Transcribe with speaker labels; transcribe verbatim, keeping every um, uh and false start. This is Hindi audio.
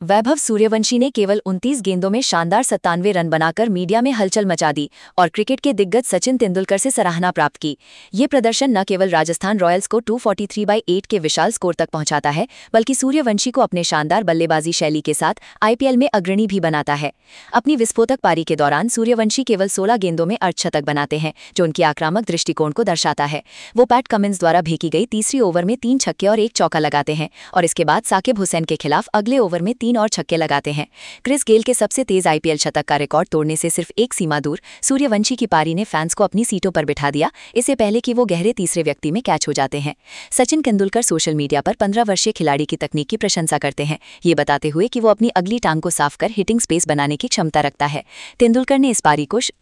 Speaker 1: वैभव सूर्यवंशी ने केवल उनतीस गेंदों में शानदार सत्तानवे रन बनाकर मीडिया में हलचल मचा दी और क्रिकेट के दिग्गज सचिन तेंदुलकर से सराहना प्राप्त की। ये प्रदर्शन न केवल राजस्थान रॉयल्स को दो सौ तैंतालीस बाई आठ के विशाल स्कोर तक पहुंचाता है, बल्कि सूर्यवंशी को अपने शानदार बल्लेबाजी शैली के साथ आईपीएल में अग्रणी भी बनाता है। अपनी विस्फोटक पारी के दौरान सूर्यवंशी केवल सोलह गेंदों में अर्धशतक बनाते हैं, जो उनकी आक्रामक दृष्टिकोण को दर्शाता है। वो पैट कमिंस द्वारा भेजी गई तीसरी ओवर में तीन छक्के और एक चौका लगाते हैं और इसके बाद साकिब हुसैन के खिलाफ अगले ओवर में तीन और छक्के लगाते हैं। क्रिस गेल के सबसे तेज आईपीएल शतक का रिकॉर्ड तोड़ने से सिर्फ एक सीमा दूर सूर्यवंशी की पारी ने फैंस को अपनी सीटों पर बिठा दिया, इससे पहले कि वो गहरे तीसरे व्यक्ति में कैच हो जाते हैं। सचिन तेंदुलकर सोशल मीडिया पर पंद्रह वर्षीय खिलाड़ी की तकनीक की प्रशंसा करते हैं, ये बताते हुए कि वो अपनी अगली टांग को साफ कर हिटिंग स्पेस बनाने की क्षमता रखता है। तेंदुलकर ने इस पारी को